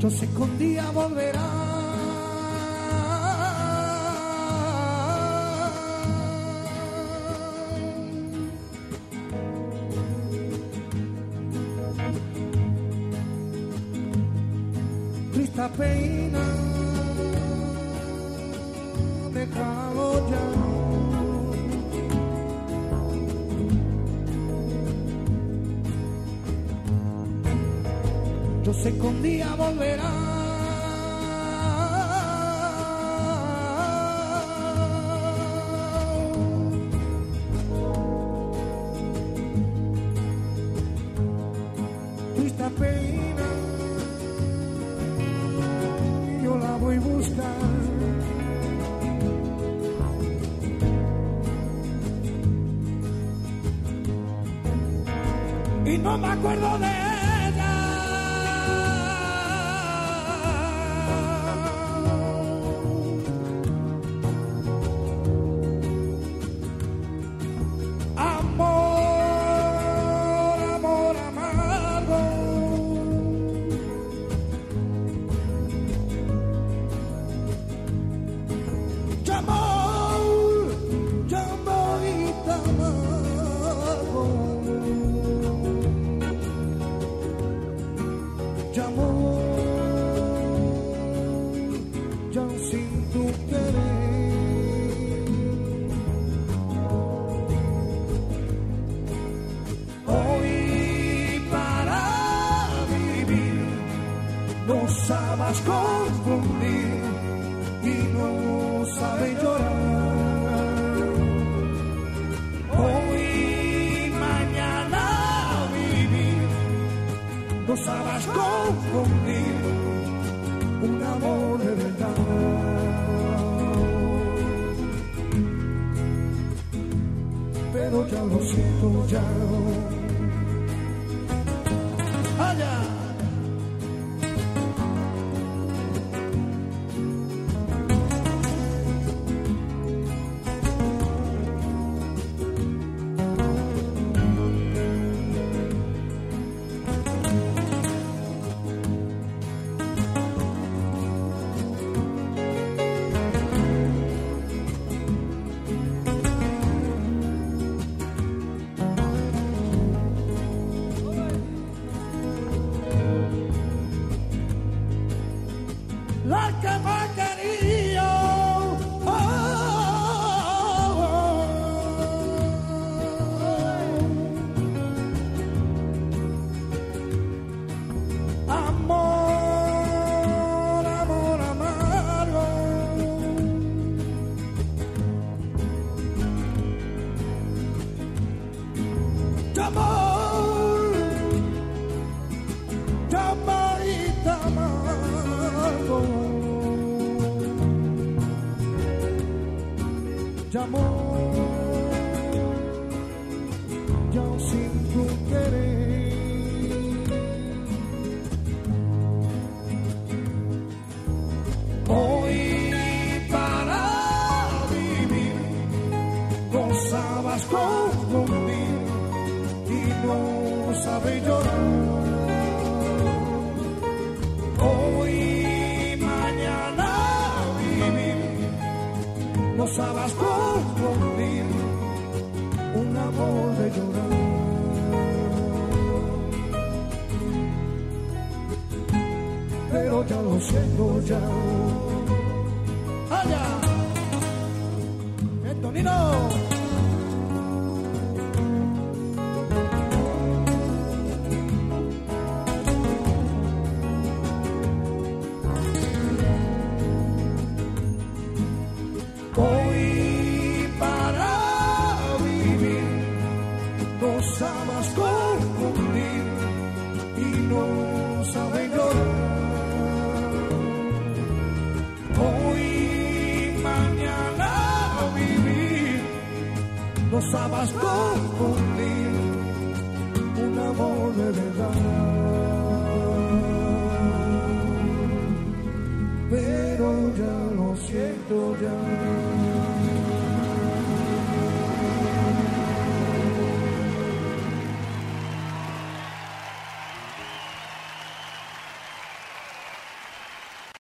Yo sé que un día volverá. Triste pena, déjalo ya. Yo sé que un día volverá. Triste pena, yo la voy a buscar. Y no me acuerdo de ella. Sabes confundir y no sabes llorar. Hoy y mañana vivir, no sabes confundir un amor de verdad. Pero ya lo siento ya. Allá. La que me quería, amor, amor amargo. Amor, llamarita amargo. Llamó, yo sin tu querer. Hoy para vivir no sabes confundir y no sabes llorar. Hoy mañana vivir no sabes confundir un amor de llorar. Pero ya lo siento ya. Allá, Antonino. Hoy para vivir no sabes confundir y no sabes llorar. Hoy mañana vivir no sabes confundir un amor de verdad. Pero ya lo siento ya.